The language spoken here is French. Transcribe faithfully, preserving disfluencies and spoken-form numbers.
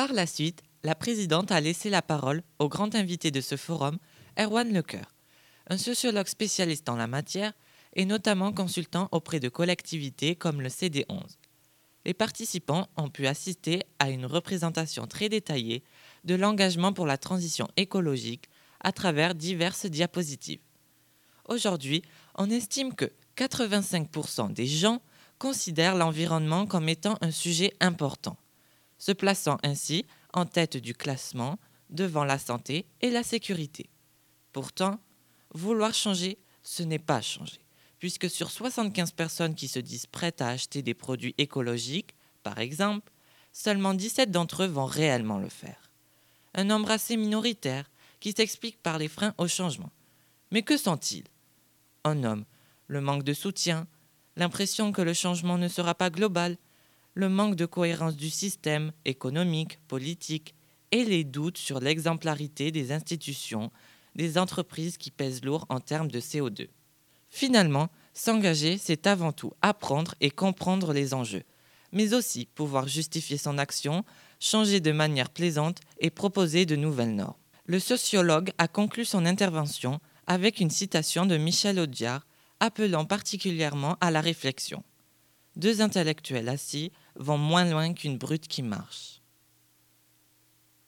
Par la suite, la présidente a laissé la parole au grand invité de ce forum, Erwan Lecoeur, un sociologue spécialiste en la matière et notamment consultant auprès de collectivités comme le C D onze. Les participants ont pu assister à une représentation très détaillée de l'engagement pour la transition écologique à travers diverses diapositives. Aujourd'hui, on estime que quatre-vingt-cinq pour cent des gens considèrent l'environnement comme étant un sujet important, se plaçant ainsi en tête du classement devant la santé et la sécurité. Pourtant, vouloir changer, ce n'est pas changer, puisque sur soixante-quinze personnes qui se disent prêtes à acheter des produits écologiques, par exemple, seulement dix-sept d'entre eux vont réellement le faire. Un nombre assez minoritaire qui s'explique par les freins au changement. Mais que sont-ils ? On nomme le manque de soutien, l'impression que le changement ne sera pas global, le manque de cohérence du système économique, politique et les doutes sur l'exemplarité des institutions, des entreprises qui pèsent lourd en termes de C O deux. Finalement, s'engager, c'est avant tout apprendre et comprendre les enjeux, mais aussi pouvoir justifier son action, changer de manière plaisante et proposer de nouvelles normes. Le sociologue a conclu son intervention avec une citation de Michel Audiard, appelant particulièrement à la réflexion. Deux intellectuels assis vont moins loin qu'une brute qui marche.